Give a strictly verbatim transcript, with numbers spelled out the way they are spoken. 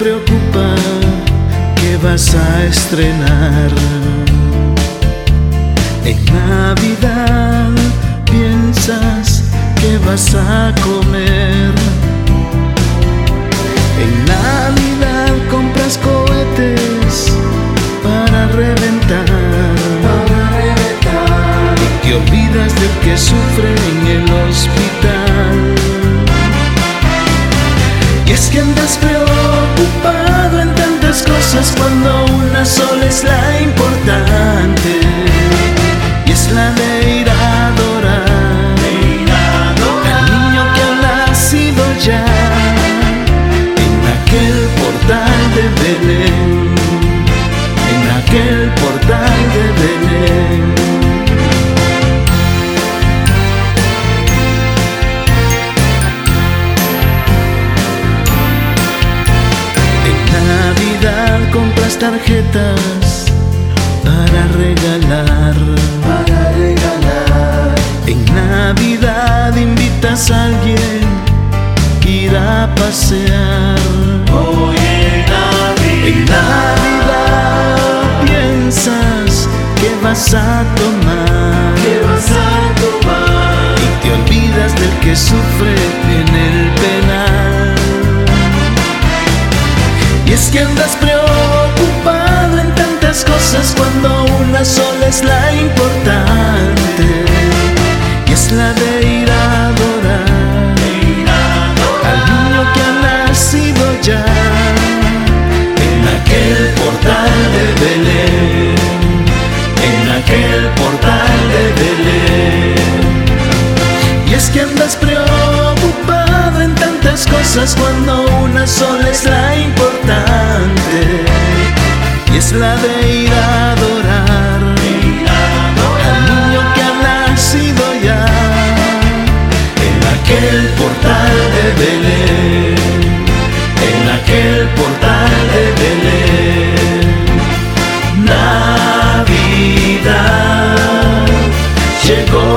preocupa qué vas a estrenar. En Navidad piensas que vas a comer. En Navidad compras cohetes para reventar, para reventar. Y te olvidas del que sufre en el hospital. Y es que andas preocupado en tantas cosas cuando una sola es la importante, y es la de ir a adorar, de ir a adorar al niño que ha nacido ya en aquel portal de Belén, en aquel portal de Belén. Compras tarjetas para regalar, para regalar. En Navidad invitas a alguien a ir a pasear. Hoy en Navidad, en Navidad piensas que vas a tomar, que vas a tomar, y te olvidas del que sufre en el penal. Y es que andas preocupado en tantas cosas cuando una sola es la importante, y es la de ir a adorar, de ir a adorar al niño que ha nacido ya en aquel portal de Belén, en aquel portal de Belén. Y es que andas preocupado en tantas cosas cuando una sola es la importante, y es la de ir a adorar, de ir a adorar al niño que ha nacido ya en aquel portal de Belén, en aquel portal de Belén. Navidad llegó